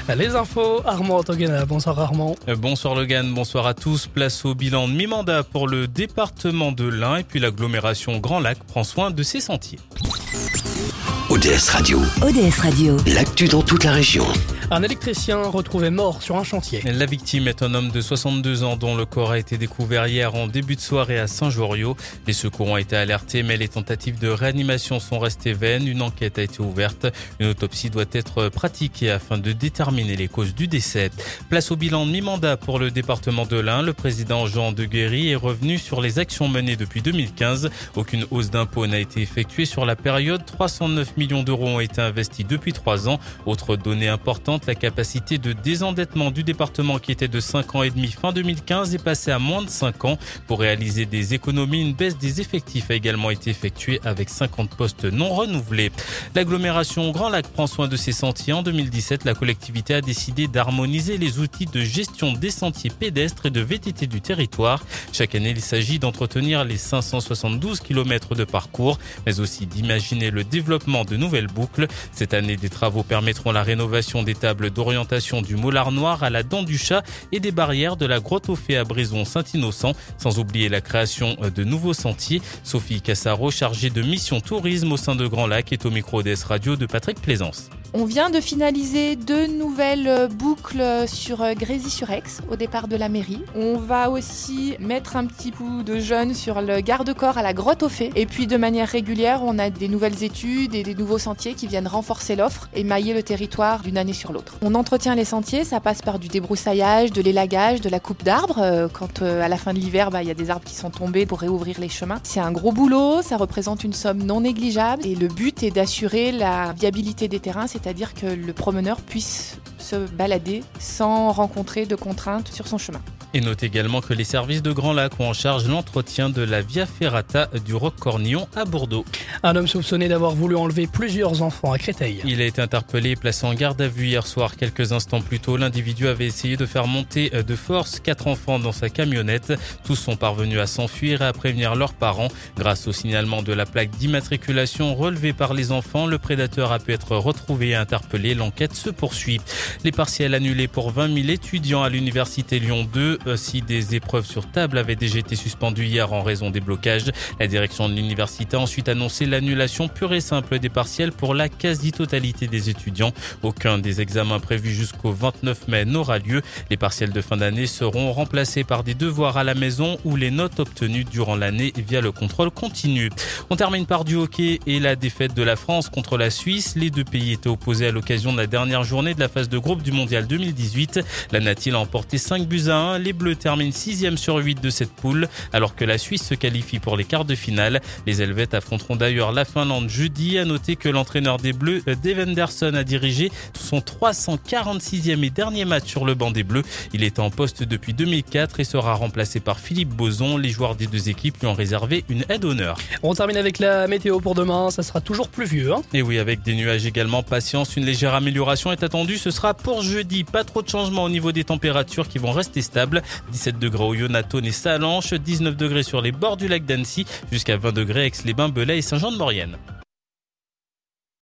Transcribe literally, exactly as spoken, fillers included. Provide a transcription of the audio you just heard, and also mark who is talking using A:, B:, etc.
A: Les infos, Armand Antoguena. Bonsoir Armand.
B: Bonsoir Logan, bonsoir à tous. Place au bilan de mi-mandat pour le département de l'Ain et puis l'agglomération Grand Lac prend soin de ses sentiers.
C: O D S Radio.
D: O D S Radio.
C: L'actu dans toute la région.
A: Un électricien retrouvé mort sur un chantier.
B: La victime est un homme de soixante-deux ans dont le corps a été découvert hier en début de soirée à Saint-Joriot. Les secours ont été alertés mais les tentatives de réanimation sont restées vaines. Une enquête a été ouverte. Une autopsie doit être pratiquée afin de déterminer les causes du décès. Place au bilan de mi-mandat pour le département de l'Ain. Le président Jean Deguerry est revenu sur les actions menées depuis deux mille quinze. Aucune hausse d'impôts n'a été effectuée sur la période. trois cent neuf millions d'euros ont été investis depuis trois ans. Autre donnée importante, la capacité de désendettement du département qui était de cinq ans et demi fin deux mille quinze est passée à moins de cinq ans. Pour réaliser des économies, une baisse des effectifs a également été effectuée avec cinquante postes non renouvelés. L'agglomération Grand Lac prend soin de ses sentiers. En deux mille dix-sept, la collectivité a décidé d'harmoniser les outils de gestion des sentiers pédestres et de V T T du territoire. Chaque année, il s'agit d'entretenir les cinq cent soixante-douze kilomètres de parcours, mais aussi d'imaginer le développement de nouvelles boucles. Cette année, des travaux permettront la rénovation des tables d'orientation du Moulard Noir à la Dent du Chat et des barrières de la Grotte aux Fées à Brison-Saint-Innocent, sans oublier la création de nouveaux sentiers. Sophie Cassaro, chargée de mission tourisme au sein de Grand Lac, est au micro O D S Radio de Patrick Plaisance.
E: On vient de finaliser deux nouvelles boucles sur Grésy-sur-Aix, au départ de la mairie. On va aussi mettre un petit coup de jeune sur le garde-corps à la Grotte aux Fées. Et puis de manière régulière, on a des nouvelles études et des nouveaux sentiers qui viennent renforcer l'offre et mailler le territoire d'une année sur l'autre. On entretient les sentiers, ça passe par du débroussaillage, de l'élagage, de la coupe d'arbres. Quand à la fin de l'hiver, bah, y a des arbres qui sont tombés pour réouvrir les chemins. C'est un gros boulot, ça représente une somme non négligeable. Et le but est d'assurer la viabilité des terrains, c'est c'est-à-dire que le promeneur puisse se balader sans rencontrer de contraintes sur son chemin.
B: Et note également que les services de Grand Lac ont en charge l'entretien de la Via Ferrata du Roc-Cornillon à Bordeaux.
A: Un homme soupçonné d'avoir voulu enlever plusieurs enfants à Créteil.
B: Il a été interpellé et placé en garde à vue hier soir. Quelques instants plus tôt, l'individu avait essayé de faire monter de force quatre enfants dans sa camionnette. Tous sont parvenus à s'enfuir et à prévenir leurs parents. Grâce au signalement de la plaque d'immatriculation relevée par les enfants, le prédateur a pu être retrouvé et interpellé. L'enquête se poursuit. Les partiels annulés pour vingt mille étudiants à l'université Lyon deux. Si des épreuves sur table avaient déjà été suspendues hier en raison des blocages, la direction de l'université a ensuite annoncé l'annulation pure et simple des partiels pour la quasi-totalité des étudiants. Aucun des examens prévus jusqu'au vingt-neuf mai n'aura lieu. Les partiels de fin d'année seront remplacés par des devoirs à la maison ou les notes obtenues durant l'année via le contrôle continu. On termine par du hockey et la défaite de la France contre la Suisse. Les deux pays étaient opposés à l'occasion de la dernière journée de la phase de groupe du mondial deux mille dix-huit. La Natil a emporté cinq buts à un. Les Bleus termine sixième sur huit de cette poule, alors que la Suisse se qualifie pour les quarts de finale. Les Helvètes affronteront d'ailleurs la Finlande jeudi. À noter que l'entraîneur des Bleus, Dave Henderson, a dirigé son trois cent quarante-sixième et dernier match sur le banc des Bleus. Il est en poste depuis deux mille quatre et sera remplacé par Philippe Boson. Les joueurs des deux équipes lui ont réservé une aide d'honneur.
A: On termine avec la météo pour demain. Ça sera toujours pluvieux. Hein
B: et oui, avec des nuages également. Patience, une légère amélioration est attendue. Ce sera pour jeudi. Pas trop de changements au niveau des températures qui vont rester stables. dix-sept degrés au Yonatone et Salanches, dix-neuf degrés sur les bords du lac d'Annecy, jusqu'à vingt degrés Aix-les-Bains, Belay et Saint-Jean-de-Maurienne.